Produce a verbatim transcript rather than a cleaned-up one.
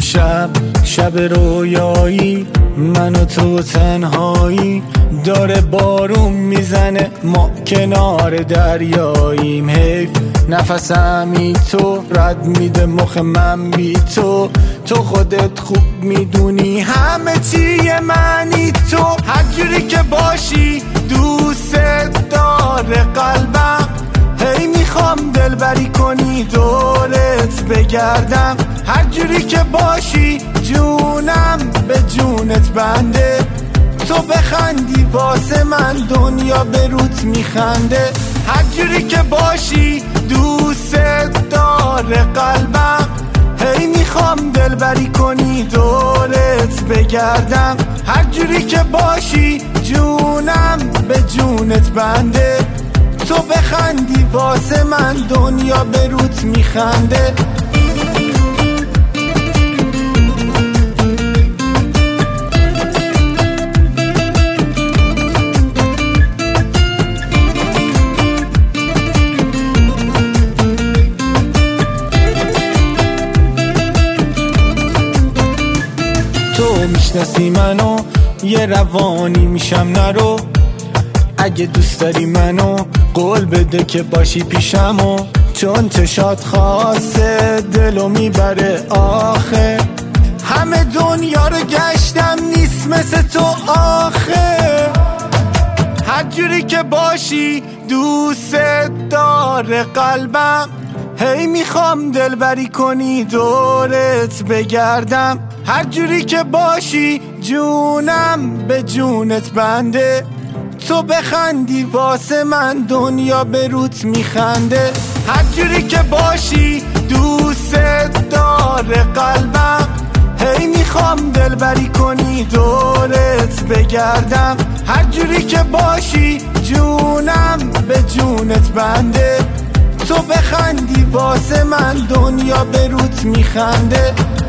شب شب رویایی، من و تو تنهایی، داره بارون میزنه ما کنار دریاییم. حیف نفسمی تو رد میده مخ من بی تو، تو خودت خوب میدونی همه چی منی تو. هر جوری که باشی دوست داره قلبم، هی میخوام دلبری کنی دورت بگردم. هر جوری که باشی جونم به جونت بنده، تو بخندی واسه من دنیا به روت میخنده. هر جوری که باشی دوست داره قلبم، هی میخوام دلبری کنی دورت بگردم. هر جوری که باشی جونم به جونت بنده، تو بخندی واسه من دنیا به روت میخنده. تو میشناسی منو، یه روانی میشم نرو. اگه دوست داری منو قول بده که باشی پیشمو، چون چشات خاصه دلو میبره آخه. همه دنیا رو گشتم نیست مثل تو آخه. هر جوری که باشی دوست داره قلبم، هی میخوام دلبری کنی دورت بگردم. هر جوری که باشی جونم به جونت بنده، تو بخندی واسه من دنیا به روت میخنده. هر جوری که باشی دوست داره قلبم، هی میخوام دلبری کنی دورت بگردم. هر جوری که باشی جونم به جونت بنده، تو بخندی واسه من دنیا به روت میخنده.